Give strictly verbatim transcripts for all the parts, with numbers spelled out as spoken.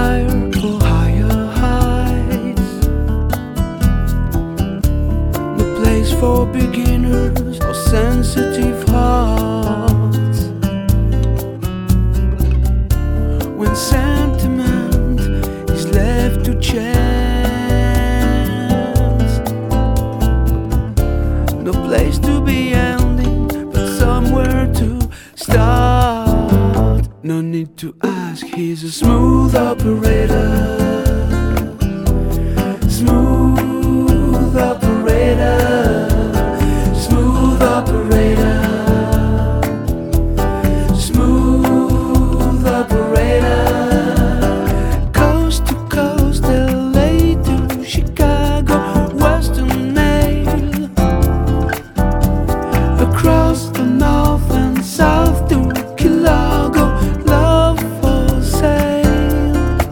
aspire for higher heights. No place for beginners or sensitive hearts. When sentiment is left to chance, no place to be ending, but somewhere to start. No need to ask, he's a smooth operator. Smooth operator. Smooth operator. Smooth operator. Coast to coast, L A to Chicago, Western Mail. Across the north and south to Kilago, love for sale.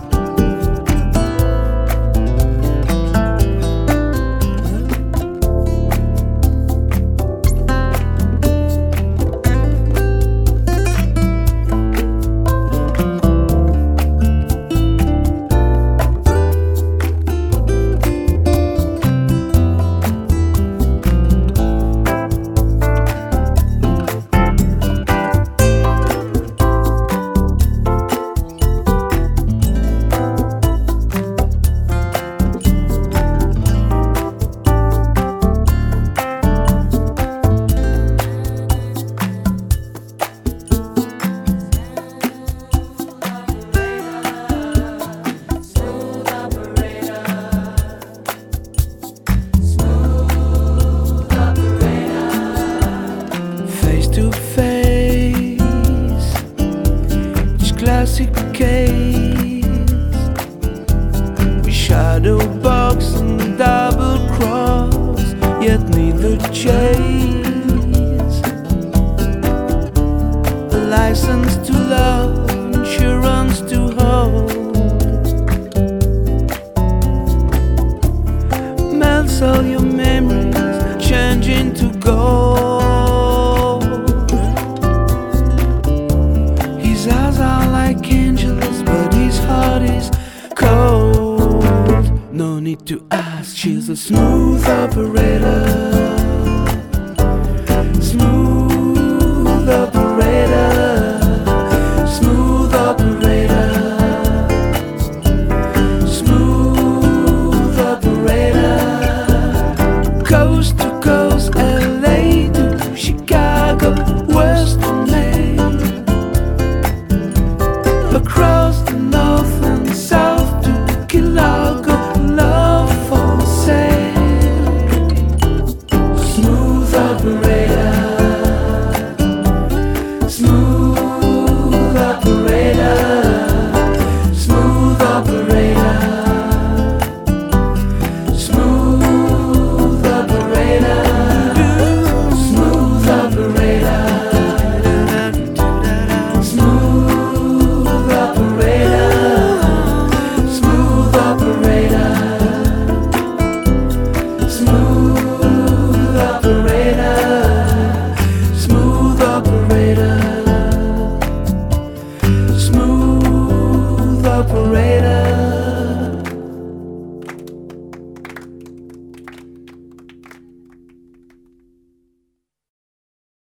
To face each classic case, we shadow box and double cross, yet neither chase. A license to love, insurance to hold, melts all your memories, change into gold. His eyes are like angels, but his heart is cold. No need to ask, she's a smooth operator.